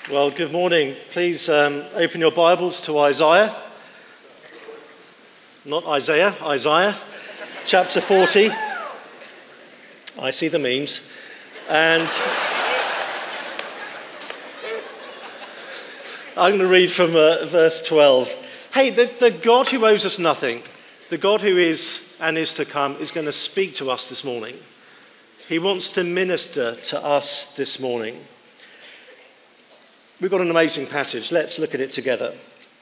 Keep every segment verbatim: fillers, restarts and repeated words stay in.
Well, good morning. Please um, open your Bibles to Isaiah. Not Isaiah, Isaiah, chapter forty. I see the memes. And I'm going to read from uh, verse twelve. Hey, the, the God who owes us nothing, the God who is and is to come, is going to speak to us this morning. He wants to minister to us this morning. We've got an amazing passage. Let's look at it together.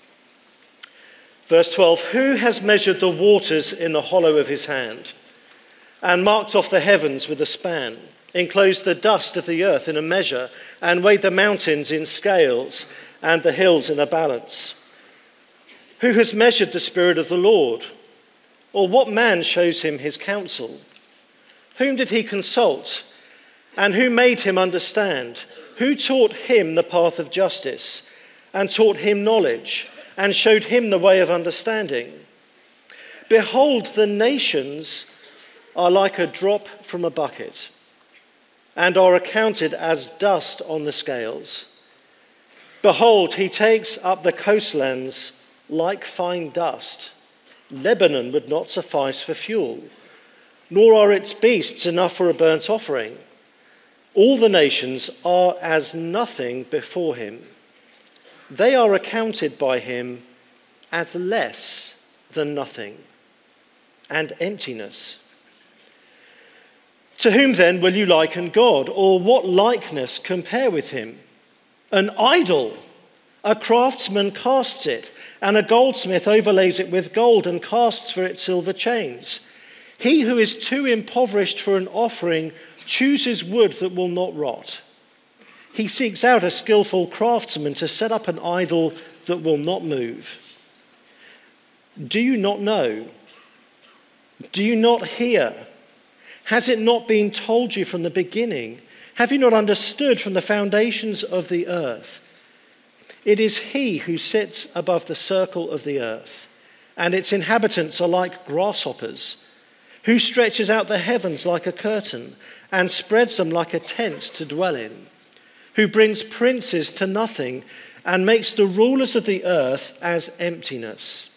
Verse twelve, who has measured the waters in the hollow of his hand, and marked off the heavens with a span, enclosed the dust of the earth in a measure, and weighed the mountains in scales, and the hills in a balance? Who has measured the Spirit of the Lord? Or what man shows him his counsel? Whom did he consult? And who made him understand? Who taught him the path of justice, and taught him knowledge, and showed him the way of understanding? Behold, the nations are like a drop from a bucket, and are accounted as dust on the scales. Behold, he takes up the coastlands like fine dust. Lebanon would not suffice for fuel, nor are its beasts enough for a burnt offering. All the nations are as nothing before him. They are accounted by him as less than nothing and emptiness. To whom then will you liken God, or what likeness compare with him? An idol, a craftsman casts it, and a goldsmith overlays it with gold and casts for it silver chains. He who is too impoverished for an offering chooses wood that will not rot. He seeks out a skillful craftsman to set up an idol that will not move. Do you not know? Do you not hear? Has it not been told you from the beginning? Have you not understood from the foundations of the earth? It is he who sits above the circle of the earth, and its inhabitants are like grasshoppers, who stretches out the heavens like a curtain and spreads them like a tent to dwell in, who brings princes to nothing and makes the rulers of the earth as emptiness.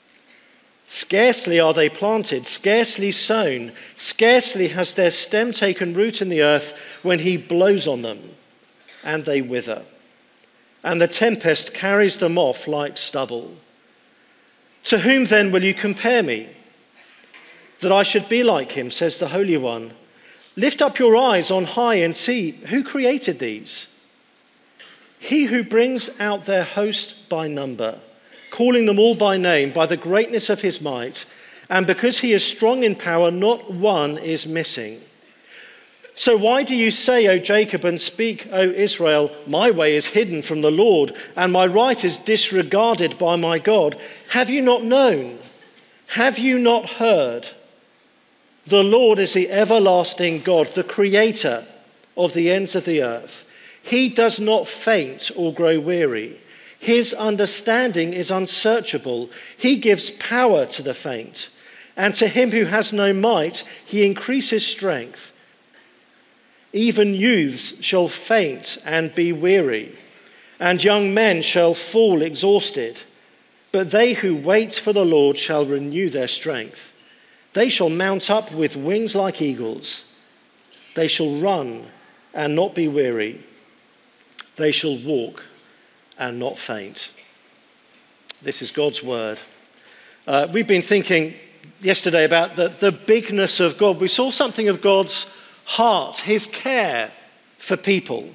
Scarcely are they planted, scarcely sown, scarcely has their stem taken root in the earth when he blows on them, and they wither, and the tempest carries them off like stubble. To whom then will you compare me, that I should be like him, says the Holy One? Lift up your eyes on high and see who created these. He who brings out their host by number, calling them all by name, by the greatness of his might, and because he is strong in power, not one is missing. So why do you say, O Jacob, and speak, O Israel, my way is hidden from the Lord, and my right is disregarded by my God? Have you not known? Have you not heard? The Lord is the everlasting God, the creator of the ends of the earth. He does not faint or grow weary. His understanding is unsearchable. He gives power to the faint, and to him who has no might, he increases strength. Even youths shall faint and be weary, and young men shall fall exhausted. But they who wait for the Lord shall renew their strength. They shall mount up with wings like eagles. They shall run and not be weary. They shall walk and not faint. This is God's word. Uh, we've been thinking yesterday about the, the bigness of God. We saw something of God's heart, his care for people.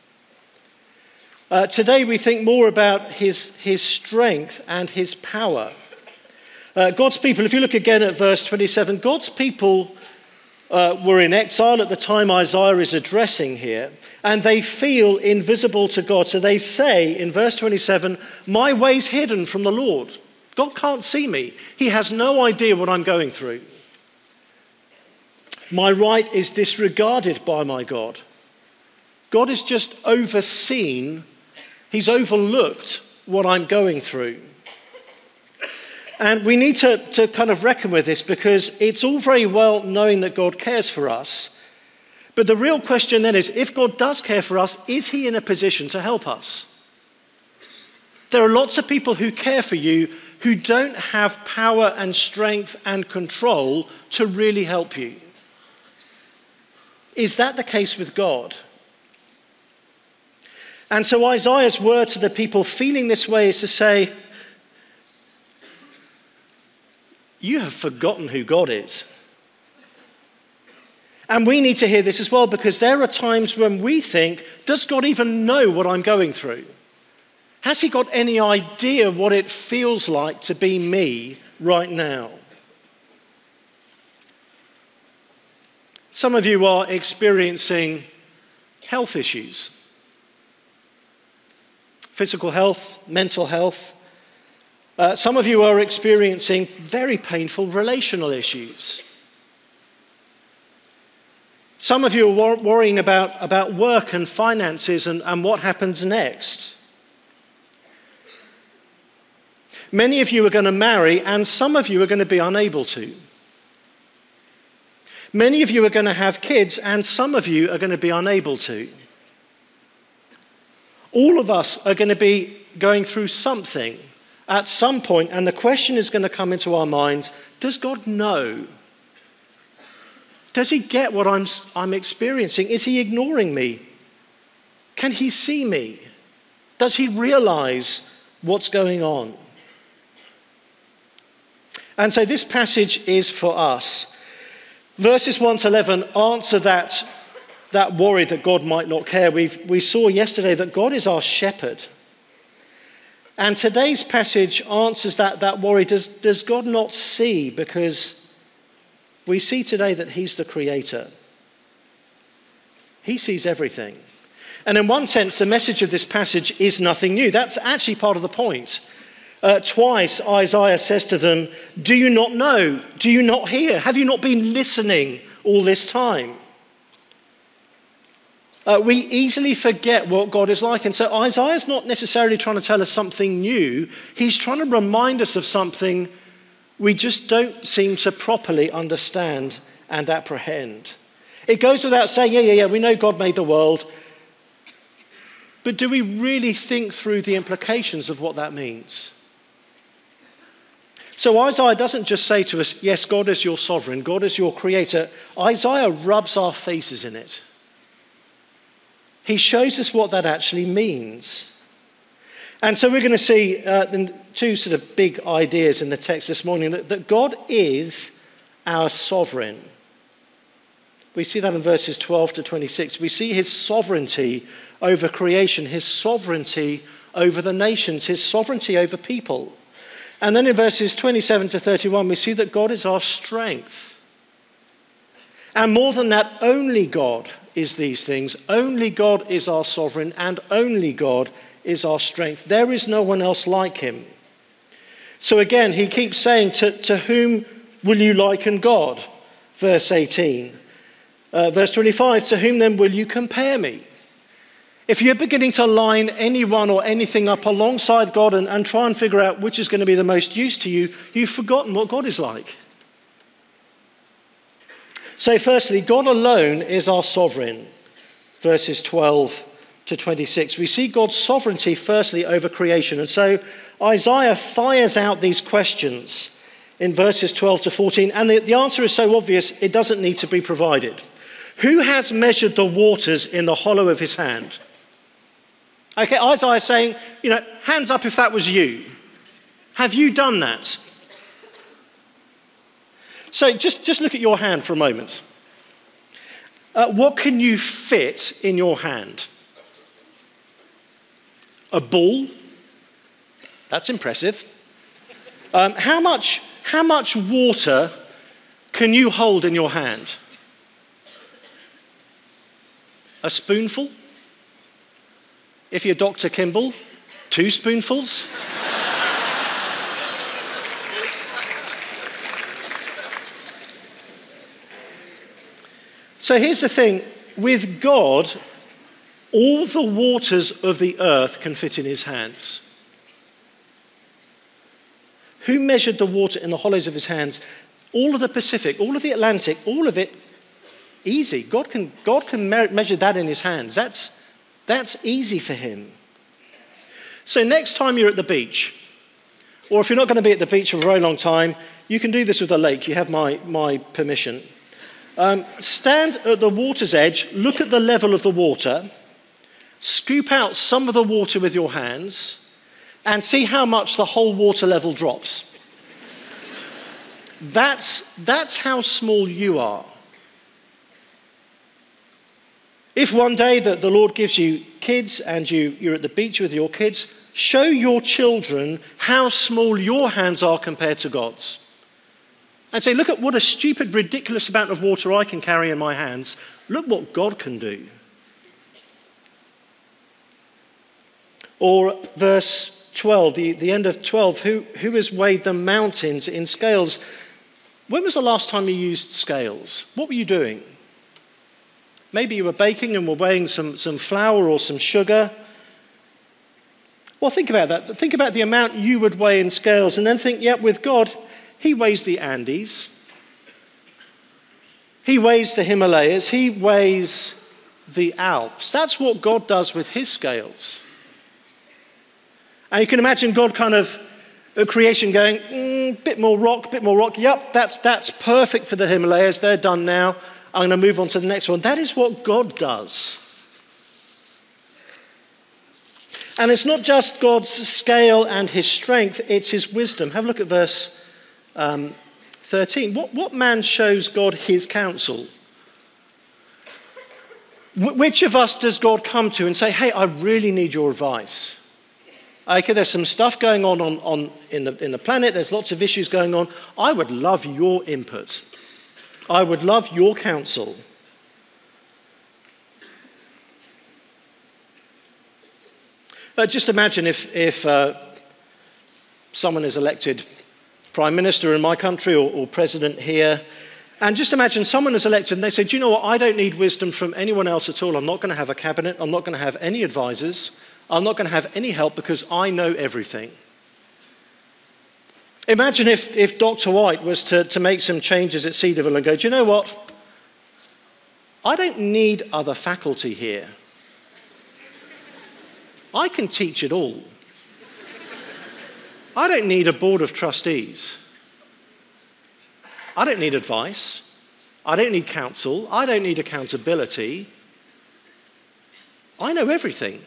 Uh, today we think more about his, his strength and his power. Uh, God's people, if you look again at verse twenty-seven, God's people uh, were in exile at the time Isaiah is addressing here, and they feel invisible to God. So they say in verse twenty-seven, my way's hidden from the Lord. God can't see me. He has no idea what I'm going through. My right is disregarded by my God. God is just overseen. He's overlooked what I'm going through. And we need to, to kind of reckon with this, because it's all very well knowing that God cares for us, But the real question then is, if God does care for us, is he in a position to help us? There are lots of people who care for you who don't have power and strength and control to really help you. Is that the case with God? And so Isaiah's word to the people feeling this way is to say, you have forgotten who God is. And we need to hear this as well, because there are times when we think, does God even know what I'm going through? Has he got any idea what it feels like to be me right now? Some of you are experiencing health issues. Physical health, mental health. Uh, some of you are experiencing very painful relational issues. Some of you are wor- worrying about, about work and finances and, and what happens next. Many of you are going to marry, and some of you are going to be unable to. Many of you are going to have kids, and some of you are going to be unable to. All of us are going to be going through something at some point, and the question is going to come into our minds, does God know? Does he get what I'm, I'm experiencing? Is he ignoring me? Can he see me? Does he realize what's going on? And so this passage is for us. Verses one to eleven answer that, that worry that God might not care. We've, we saw yesterday that God is our shepherd. And today's passage answers that, that worry. Does, does God not see? Because we see today that he's the creator. He sees everything. And in one sense, the message of this passage is nothing new. That's actually part of the point. Uh, twice Isaiah says to them, do you not know? Do you not hear? Have you not been listening all this time? Uh, we easily forget what God is like. And so Isaiah's not necessarily trying to tell us something new. He's trying to remind us of something we just don't seem to properly understand and apprehend. It goes without saying, yeah, yeah, yeah, we know God made the world. But do we really think through the implications of what that means? So Isaiah doesn't just say to us, yes, God is your sovereign, God is your creator. Isaiah rubs our faces in it. He shows us what that actually means. And so we're going to see uh, the two sort of big ideas in the text this morning, that, that God is our sovereign. We see that in verses twelve to twenty-six. We see his sovereignty over creation, his sovereignty over the nations, his sovereignty over people. And then in verses twenty-seven to thirty-one, we see that God is our strength. And more than that, only God is these things. Only God is our sovereign, and only God is our strength. There is no one else like him. So again, he keeps saying, to, to whom will you liken God? Verse eighteen. Uh, verse twenty-five, to whom then will you compare me? If you're beginning to line anyone or anything up alongside God and, and try and figure out which is going to be the most use to you, you've forgotten what God is like. So firstly, God alone is our sovereign. Verses twelve to twenty-six. We see God's sovereignty firstly over creation. And so Isaiah fires out these questions in verses twelve to fourteen. And the, the answer is so obvious, it doesn't need to be provided. Who has measured the waters in the hollow of his hand? Okay, Isaiah is saying, you know, hands up if that was you. Have you done that? So just, just look at your hand for a moment. Uh, what can you fit in your hand? A ball? That's impressive. Um, how much, how much water can you hold in your hand? A spoonful? If you're Doctor Kimball, two spoonfuls? So here's the thing, with God, all the waters of the earth can fit in his hands. Who measured the water in the hollows of his hands? All of the Pacific, all of the Atlantic, all of it easy. God can, God can me- measure that in his hands. That's, that's easy for him. So next time you're at the beach, or if you're not going to be at the beach for a very long time, you can do this with a lake. You have my, my permission. Um, stand at the water's edge, look at the level of the water, scoop out some of the water with your hands, and see how much the whole water level drops. That's, that's how small you are. If one day that the Lord gives you kids and you, you're at the beach with your kids, show your children how small your hands are compared to God's. And say, look at what a stupid, ridiculous amount of water I can carry in my hands. Look what God can do. Or verse twelve, the, the end of twelve, who, who has weighed the mountains in scales? When was the last time you used scales? What were you doing? Maybe you were baking and were weighing some, some flour or some sugar. Well, think about that. Think about the amount you would weigh in scales and then think, yeah, with God, he weighs the Andes. He weighs the Himalayas. He weighs the Alps. That's what God does with his scales. And you can imagine God kind of at creation going, mm, bit more rock, bit more rock. Yep, that's, that's perfect for the Himalayas. They're done now. I'm going to move on to the next one. That is what God does. And it's not just God's scale and his strength, it's his wisdom. Have a look at verse um, thirteen. What, what man shows God his counsel? Wh- which of us does God come to and say, hey, I really need your advice? Okay, there's some stuff going on, on, on in, the, in the planet. There's lots of issues going on. I would love your input. I would love your counsel. Uh, just imagine if, if uh, someone is elected prime minister in my country or, or president here, and just imagine someone is elected and they say, do you know what, I don't need wisdom from anyone else at all. I'm not going to have a cabinet. I'm not going to have any advisors. I'm not going to have any help because I know everything. Imagine if, if Doctor White was to, to make some changes at Cedarville and go, do you know what? I don't need other faculty here. I can teach it all. I don't need a board of trustees. I don't need advice. I don't need counsel. I don't need accountability. I know everything.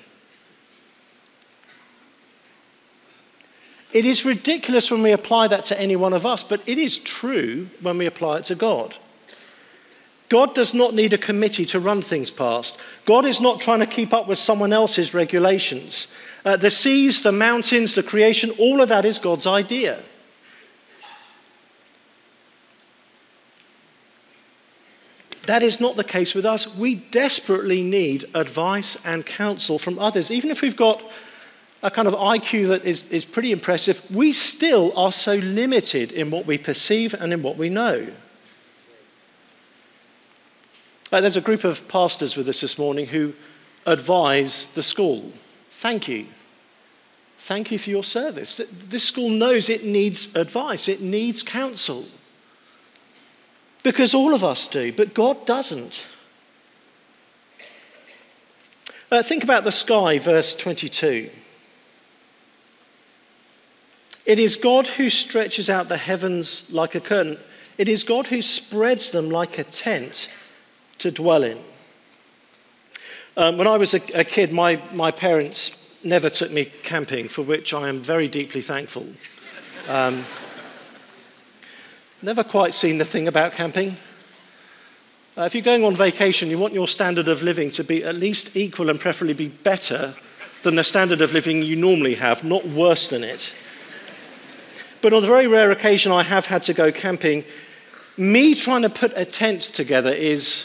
It is ridiculous when we apply that to any one of us, but it is true when we apply it to God. God does not need a committee to run things past. God is not trying to keep up with someone else's regulations. Uh, the seas, the mountains, the creation, all of that is God's idea. That is not the case with us. We desperately need advice and counsel from others. Even if we've got a kind of I Q that is, is pretty impressive, we still are so limited in what we perceive and in what we know. Uh, there's a group of pastors with us this morning who advise the school. Thank you. Thank you for your service. This school knows it needs advice. It needs counsel. Because all of us do, but God doesn't. Uh, think about the sky, verse twenty-two. It is God who stretches out the heavens like a curtain. It is God who spreads them like a tent to dwell in. Um, when I was a, a kid, my, my parents never took me camping, for which I am very deeply thankful. Um, never quite seen the thing about camping. Uh, if you're going on vacation, you want your standard of living to be at least equal and preferably be better than the standard of living you normally have, not worse than it. But on the very rare occasion I have had to go camping, me trying to put a tent together is,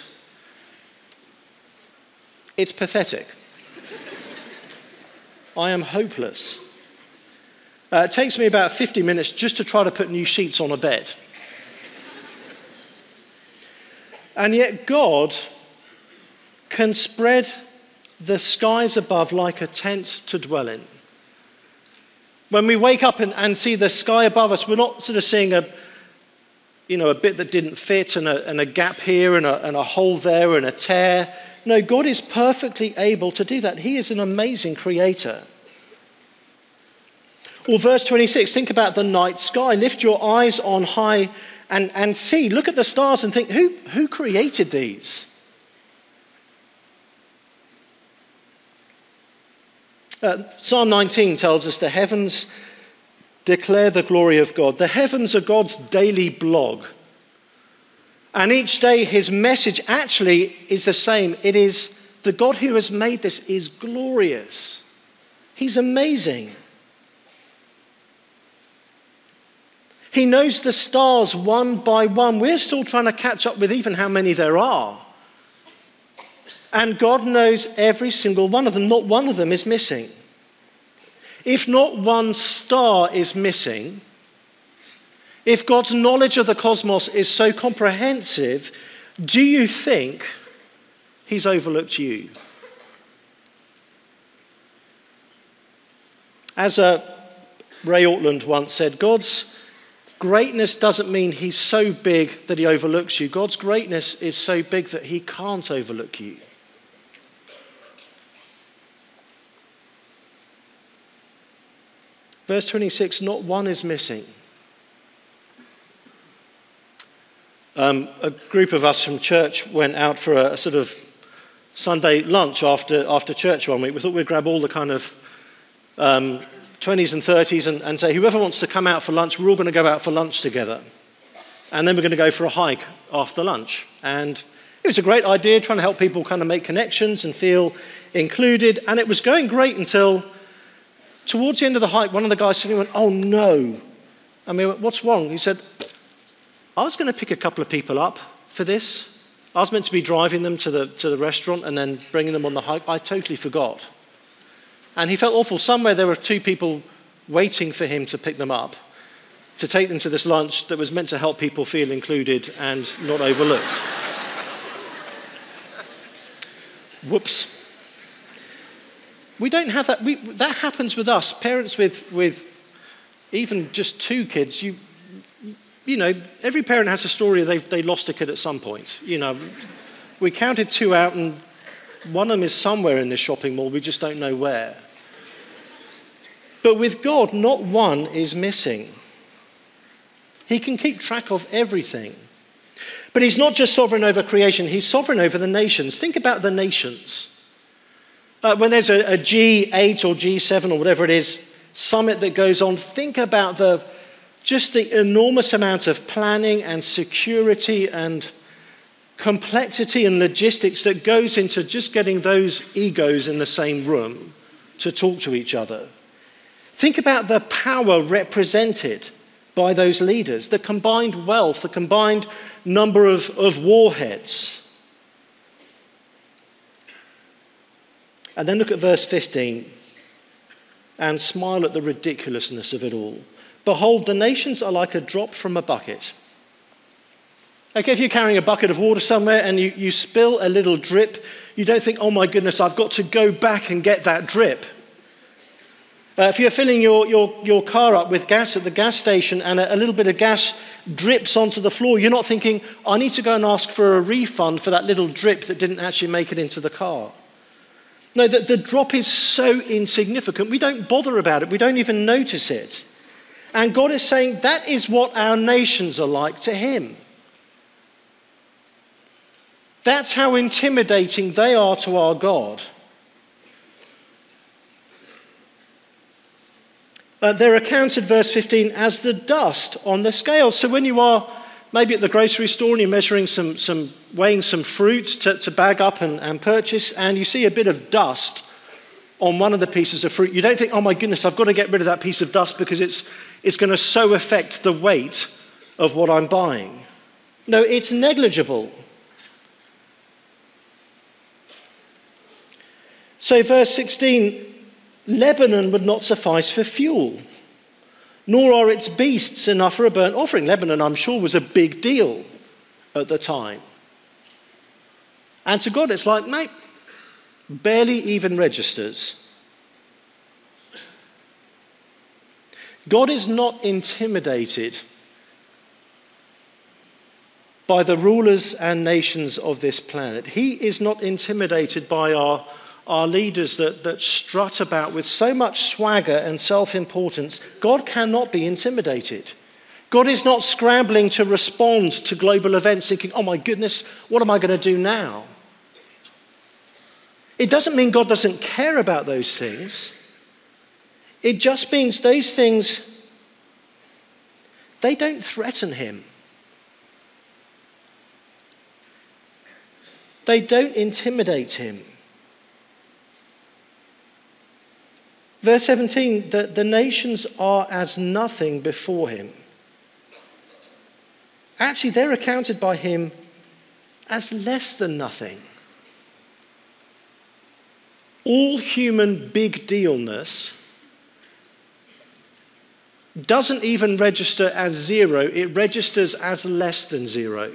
it's pathetic. I am hopeless. Uh, it takes me about fifty minutes just to try to put new sheets on a bed. And yet God can spread the skies above like a tent to dwell in. When we wake up and, and see the sky above us, we're not sort of seeing a, you know, a bit that didn't fit and a, and a gap here and a, and a hole there and a tear. No, God is perfectly able to do that. He is an amazing creator. Or verse twenty-six, think about the night sky. Lift your eyes on high and, and see. Look at the stars and think, who, who created these? Uh, Psalm nineteen tells us the heavens declare the glory of God. The heavens are God's daily blog. And each day his message actually is the same. It is the God who has made this is glorious. He's amazing. He knows the stars one by one. We're still trying to catch up with even how many there are. And God knows every single one of them. Not one of them is missing. If not one star is missing, if God's knowledge of the cosmos is so comprehensive, do you think he's overlooked you? As uh, Ray Ortland once said, God's greatness doesn't mean he's so big that he overlooks you. God's greatness is so big that he can't overlook you. Verse twenty-six, not one is missing. Um, a group of us from church went out for a, a sort of Sunday lunch after, after church one week. We thought we'd grab all the kind of um, twenties and thirties and, and say, whoever wants to come out for lunch, we're all going to go out for lunch together. And then we're going to go for a hike after lunch. And it was a great idea, trying to help people kind of make connections and feel included. And it was going great until towards the end of the hike, one of the guys suddenly went, oh no. I mean, what's wrong? He said, I was going to pick a couple of people up for this. I was meant to be driving them to the, to the restaurant and then bringing them on the hike. I totally forgot. And he felt awful. Somewhere there were two people waiting for him to pick them up, to take them to this lunch that was meant to help people feel included and not overlooked. Whoops. We don't have that. We, that happens with us, parents with, with even just two kids. You, you know, every parent has a story of they've they lost a kid at some point. You know, we counted two out and one of them is somewhere in this shopping mall. We just don't know where. But with God, not one is missing. He can keep track of everything. But he's not just sovereign over creation. He's sovereign over the nations. Think about the nations. Uh, when there's a, a G eight or G seven or whatever it is, summit that goes on, think about the just the enormous amount of planning and security and complexity and logistics that goes into just getting those egos in the same room to talk to each other. Think about the power represented by those leaders, the combined wealth, the combined number of, of warheads. And then look at verse fifteen and smile at the ridiculousness of it all. Behold, the nations are like a drop from a bucket. Okay, if you're carrying a bucket of water somewhere and you, you spill a little drip, you don't think, oh my goodness, I've got to go back and get that drip. Uh, if you're filling your, your, your car up with gas at the gas station and a, a little bit of gas drips onto the floor, you're not thinking, I need to go and ask for a refund for that little drip that didn't actually make it into the car. No, the, the drop is so insignificant, we don't bother about it, we don't even notice it. And God is saying that is what our nations are like to him. That's how intimidating they are to our God. Uh, they're accounted, verse fifteen, as the dust on the scale. So when you are maybe at the grocery store and you're measuring some, some weighing some fruit to, to bag up and, and purchase, and you see a bit of dust on one of the pieces of fruit, you don't think, oh my goodness, I've got to get rid of that piece of dust because it's, it's going to so affect the weight of what I'm buying. No, it's negligible. So verse sixteen, Lebanon would not suffice for fuel, nor are its beasts enough for a burnt offering. Lebanon, I'm sure, was a big deal at the time. And to God, it's like, mate, barely even registers. God is not intimidated by the rulers and nations of this planet. He is not intimidated by our, our leaders that, that strut about with so much swagger and self-importance. God cannot be intimidated. God is not scrambling to respond to global events thinking, oh my goodness, what am I going to do now? It doesn't mean God doesn't care about those things. It just means those things, they don't threaten him. They don't intimidate him. Verse seventeen, the, the nations are as nothing before him. Actually, they're accounted by him as less than nothing. All human big dealness doesn't even register as zero, it registers as less than zero.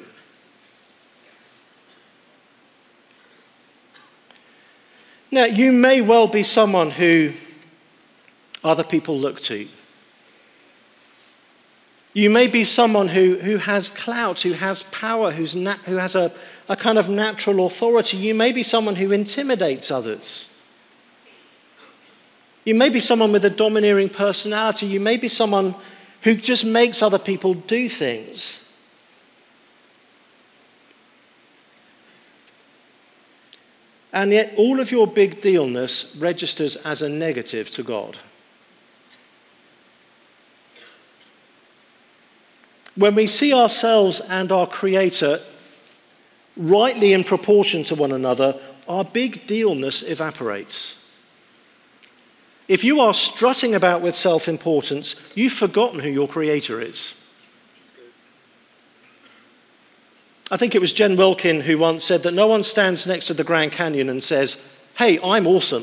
Now, you may well be someone who other people look to. You may be someone who, who has clout, who has power, who's nat- who has a, a kind of natural authority. You may be someone who intimidates others. You may be someone with a domineering personality. You may be someone who just makes other people do things. And yet all of your big dealness registers as a negative to God. When we see ourselves and our Creator rightly in proportion to one another, our big dealness evaporates. If you are strutting about with self-importance, you've forgotten who your Creator is. I think it was Jen Wilkin who once said that no one stands next to the Grand Canyon and says, hey, I'm awesome.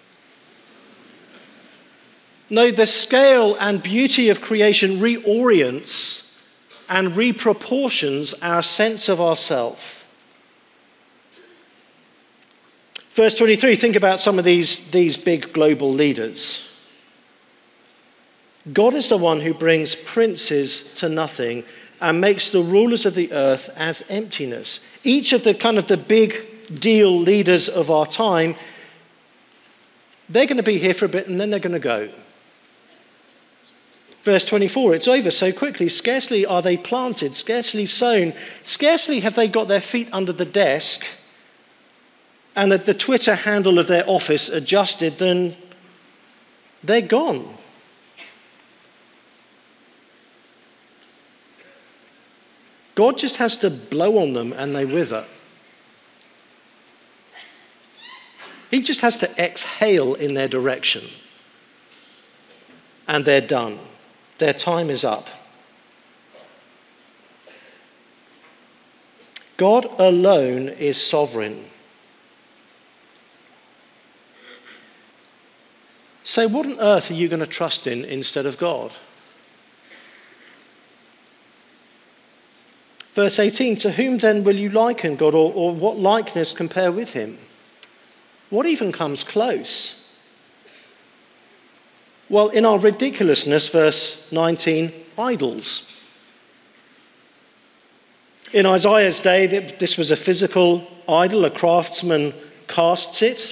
No, the scale and beauty of creation reorients and reproportions our sense of ourself. Verse twenty-three, think about some of these, these big global leaders. God is the one who brings princes to nothing and makes the rulers of the earth as emptiness. Each of the kind of the big deal leaders of our time, they're going to be here for a bit and then they're going to go. Verse twenty-four, it's over so quickly. Scarcely are they planted, scarcely sown, scarcely have they got their feet under the desk and the, the Twitter handle of their office adjusted, then they're gone. God just has to blow on them and they wither. He just has to exhale in their direction and they're done. Their time is up. God alone is sovereign. So what on earth are you going to trust in instead of God? Verse eighteen, to whom then will you liken God, or, or what likeness compare with him? What even comes close? Well, in our ridiculousness, verse nineteen, idols. In Isaiah's day, this was a physical idol. A craftsman casts it.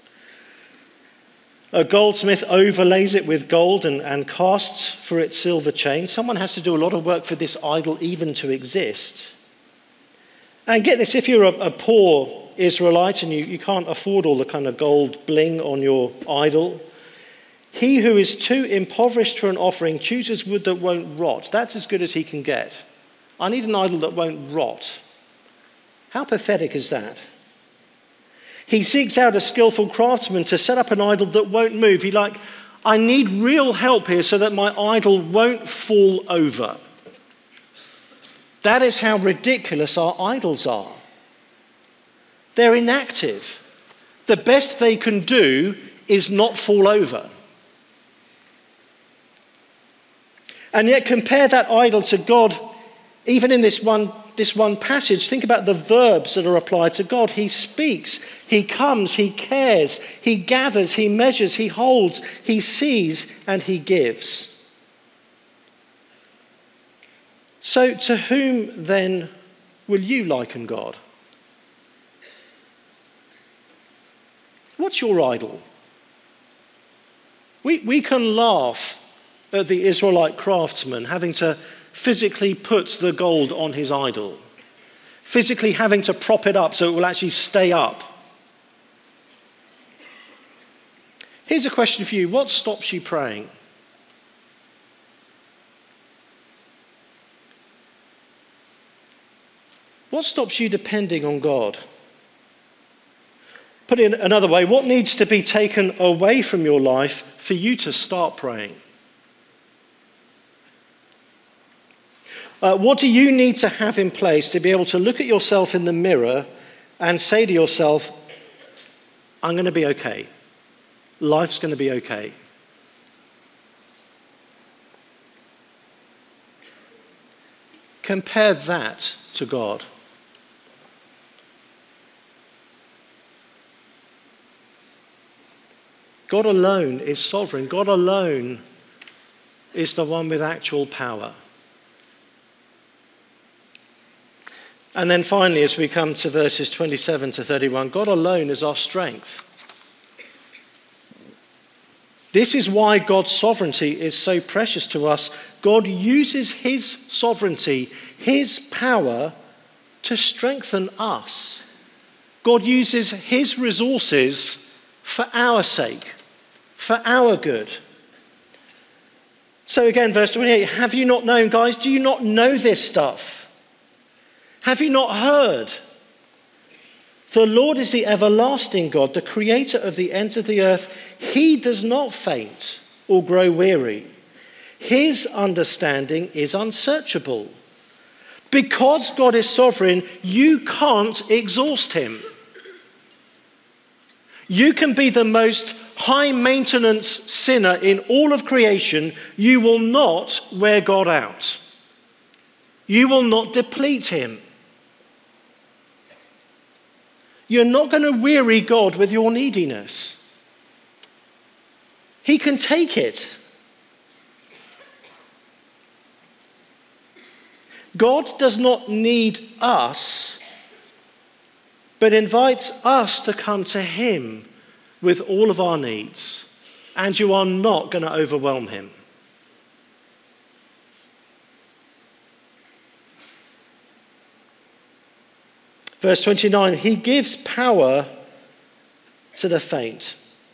A goldsmith overlays it with gold and, and casts for its silver chain. Someone has to do a lot of work for this idol even to exist. And get this, if you're a, a poor Israelite and you, you can't afford all the kind of gold bling on your idol, he who is too impoverished for an offering chooses wood that won't rot. That's as good as he can get. I need an idol that won't rot. How pathetic is that? He seeks out a skillful craftsman to set up an idol that won't move. He like, I need real help here so that my idol won't fall over. That is how ridiculous our idols are. They're inactive. The best they can do is not fall over. And yet compare that idol to God, even in this one This one passage. Think about the verbs that are applied to God. He speaks, he comes, he cares, he gathers, he measures, he holds, he sees, and he gives. So to whom then will you liken God? What's your idol? We, we can laugh at the Israelite craftsman having to physically put the gold on his idol, physically having to prop it up so it will actually stay up. Here's a question for you. What stops you praying? What stops you depending on God? Put it another way, what needs to be taken away from your life for you to start praying? Uh, what do you need to have in place to be able to look at yourself in the mirror and say to yourself, I'm going to be okay. Life's going to be okay. Compare that to God. God alone is sovereign. God alone is the one with actual power. And then finally, as we come to verses twenty-seven to thirty-one, God alone is our strength. This is why God's sovereignty is so precious to us. God uses his sovereignty, his power, to strengthen us. God uses his resources for our sake, for our good. So again, verse twenty-eight, have you not known, guys? Do you not know this stuff? Have you not heard? The Lord is the everlasting God, the creator of the ends of the earth. He does not faint or grow weary. His understanding is unsearchable. Because God is sovereign, you can't exhaust him. You can be the most high maintenance sinner in all of creation. You will not wear God out. You will not deplete him. You're not going to weary God with your neediness. He can take it. God does not need us, but invites us to come to him with all of our needs, and you are not going to overwhelm him. Verse twenty-nine, he gives power to the faint,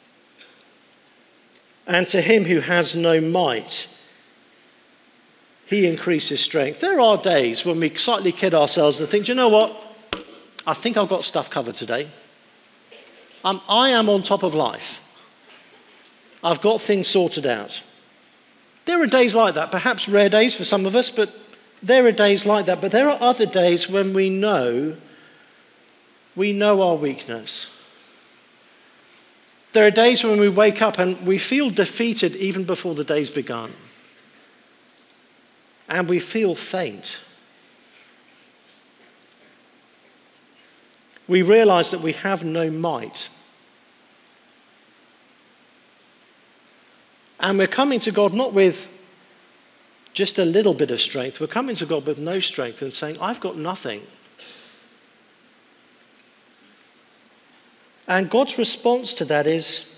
and to him who has no might, he increases strength. There are days when we slightly kid ourselves and think, do you know what? I think I've got stuff covered today. Um, I am on top of life. I've got things sorted out. There are days like that, perhaps rare days for some of us, but there are days like that. But there are other days when we know We know our weakness. There are days when we wake up and we feel defeated even before the day's begun. And we feel faint. We realize that we have no might. And we're coming to God not with just a little bit of strength. We're coming to God with no strength and saying, I've got nothing. And God's response to that is,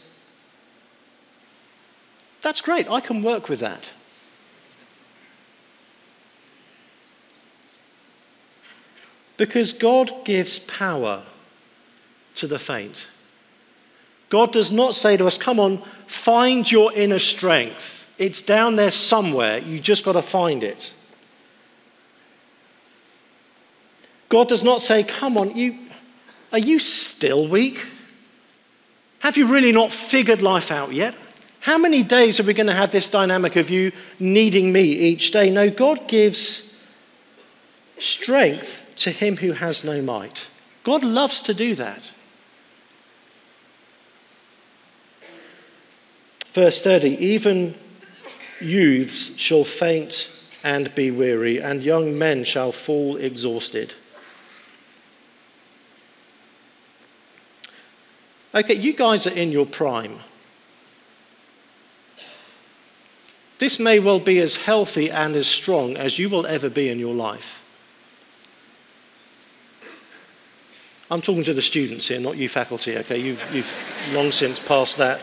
that's great, I can work with that. Because God gives power to the faint. God does not say to us, come on, find your inner strength. It's down there somewhere, you just got to find it. God does not say, come on, you, are you still weak? Have you really not figured life out yet? How many days are we going to have this dynamic of you needing me each day? No, God gives strength to him who has no might. God loves to do that. Verse thirty, even youths shall faint and be weary, and young men shall fall exhausted. Okay, you guys are in your prime. This may well be as healthy and as strong as you will ever be in your life. I'm talking to the students here, not you faculty, okay? You, you've long since passed that.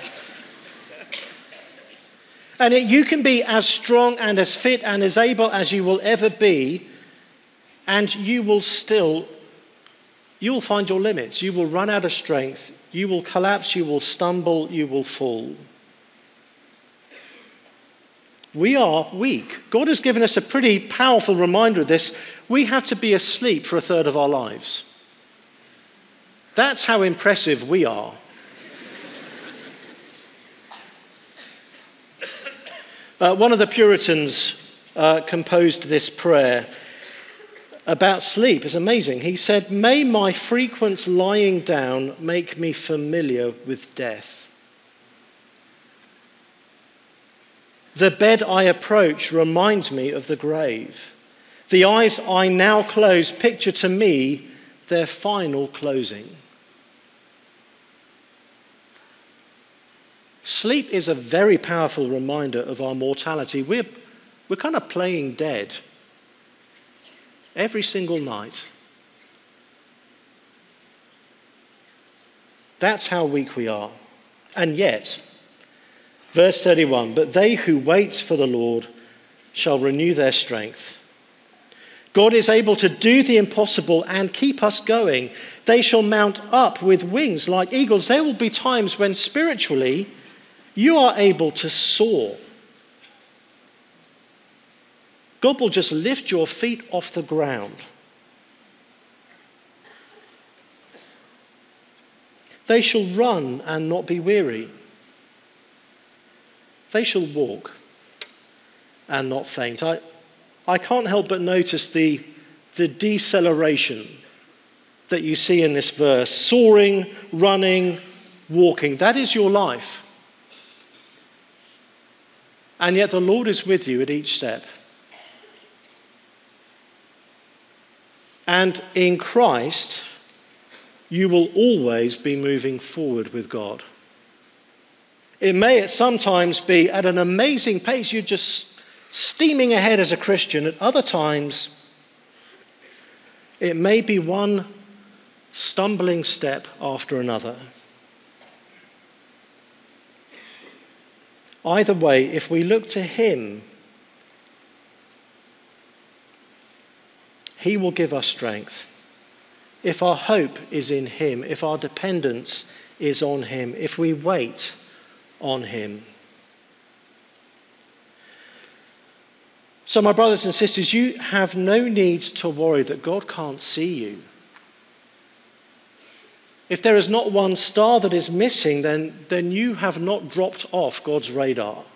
And it, you can be as strong and as fit and as able as you will ever be, and you will still, you will find your limits. You will run out of strength. You will collapse. You will stumble. You will fall. We are weak. God has given us a pretty powerful reminder of this. We have to be asleep for a third of our lives. That's how impressive we are. Uh, one of the Puritans uh, composed this prayer about sleep. It's amazing. He said, "May my frequent lying down make me familiar with death. The bed I approach reminds me of the grave. The eyes I now close picture to me their final closing." Sleep is a very powerful reminder of our mortality. We're, we're kind of playing dead every single night. That's how weak we are. And yet, verse thirty-one, "But they who wait for the Lord shall renew their strength." God is able to do the impossible and keep us going. They shall mount up with wings like eagles. There will be times when spiritually you are able to soar. God will just lift your feet off the ground. They shall run and not be weary. They shall walk and not faint. I, I can't help but notice the, the deceleration that you see in this verse. Soaring, running, walking. That is your life. And yet the Lord is with you at each step. And in Christ, you will always be moving forward with God. It may at sometimes be at an amazing pace. You're just steaming ahead as a Christian. At other times, it may be one stumbling step after another. Either way, if we look to him, he will give us strength. If our hope is in him, if our dependence is on him, if we wait on him. So, my brothers and sisters, you have no need to worry that God can't see you. If there is not one star that is missing, then, then you have not dropped off God's radar.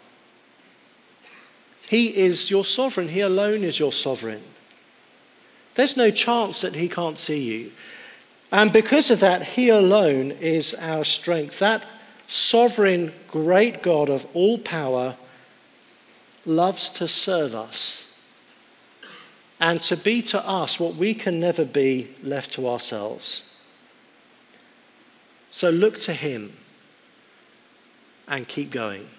He is your sovereign. He alone is your sovereign. There's no chance that he can't see you. And because of that, he alone is our strength. That sovereign, great God of all power loves to serve us and to be to us what we can never be left to ourselves. So look to him and keep going.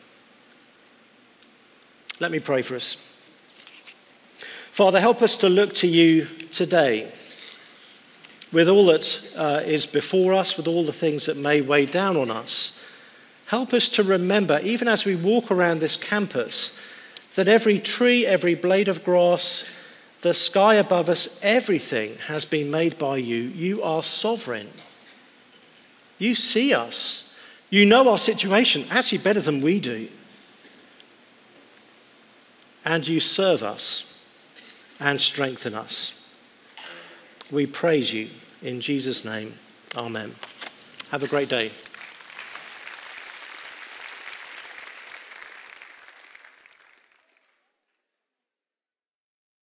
Let me pray for us. Father, help us to look to you today with all that uh, is before us, with all the things that may weigh down on us. Help us to remember, even as we walk around this campus, that every tree, every blade of grass, the sky above us, everything has been made by you. You are sovereign. You see us. You know our situation, actually better than we do. And you serve us and strengthen us. We praise you in Jesus' name. Amen. Have a great day.